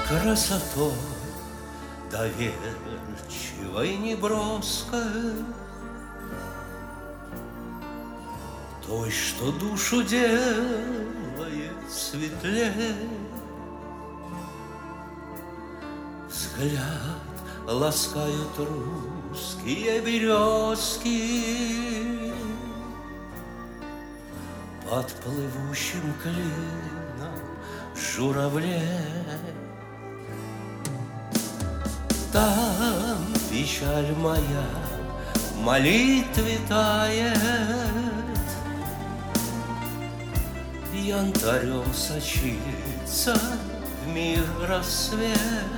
Красотой доверчивой неброской, той, что душу делает светлее. Взгляд ласкают русские березки под плывущим клином журавлей. Там печаль моя в молитве тает, янтарем сочится в мир рассвет.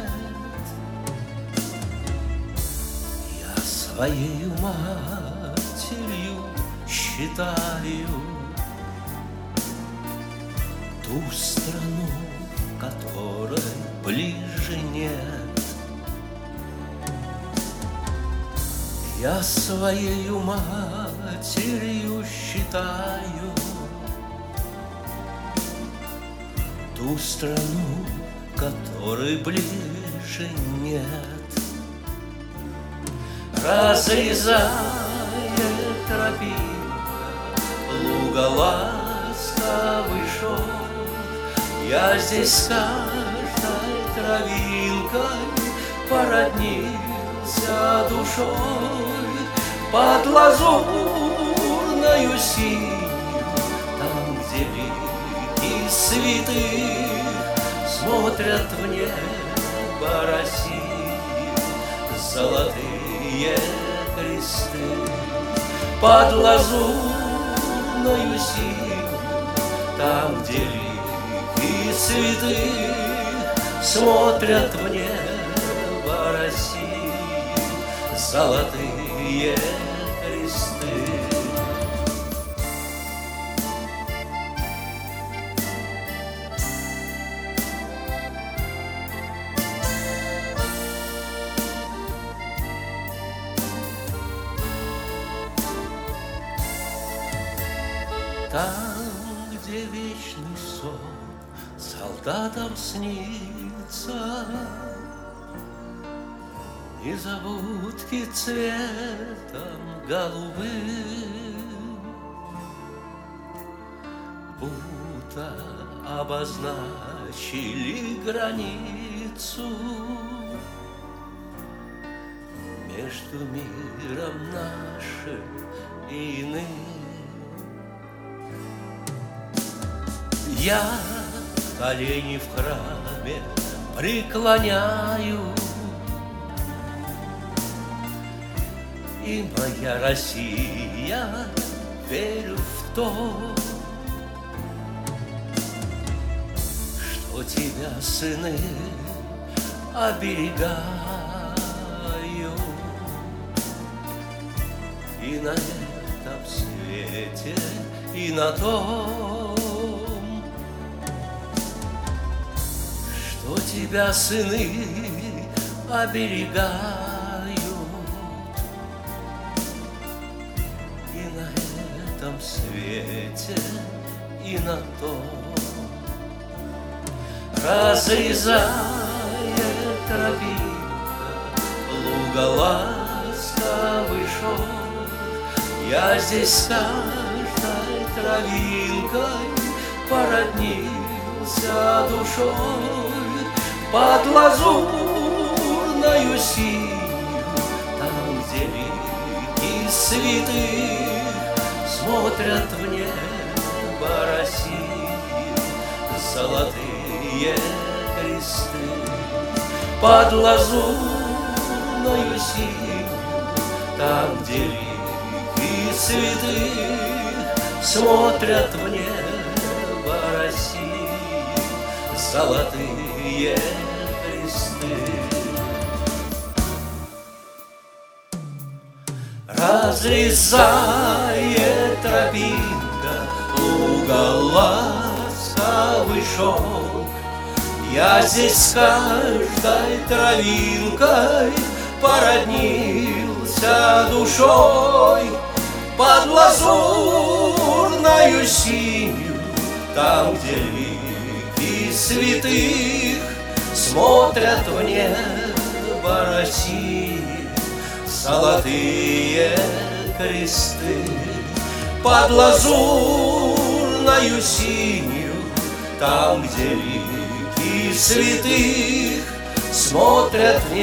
Я своею матерью считаю ту страну, которой ближе нет. Я своею матерью считаю ту страну, которой ближе нет. Разрезает тропинка луга ласковый шелк, я здесь с каждой травинкой породнился душой. Под лазурною синью, там, где лики святых смотрят в небо России золотые кресты. Под лазурною синью, там, где лики святых смотрят в небо России золотые кресты. Там, где вечный сон солдатам снится, незабудки цветом голубым будто обозначили границу между миром нашим и иным. Я колени в храме преклоняю, и моя Россия, верю в то, что тебя сыны оберегают. И на этом свете, и на том, что тебя сыны оберегают. Свете и на том. Разрезает тропинка луга ласковый шелк, я здесь с каждой травинкой породнился душой. Под лазурною синью, там, где лики святых смотрят в небо России золотые кресты. Под лазурною синью, там, где лики святых смотрят в небо России золотые кресты. Разрезает тропинка луга ласковый шелк, я здесь с каждой травинкой породнился душой. Под лазурною синью, там, где лики святых смотрят в небо России золотые кресты. Под лазурною синью, там, где лики святых смотрят в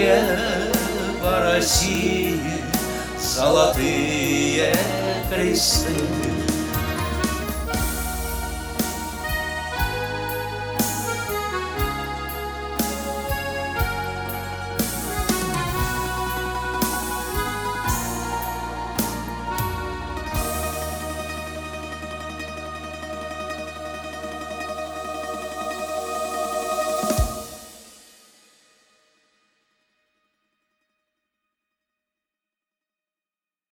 небо России золотые кресты.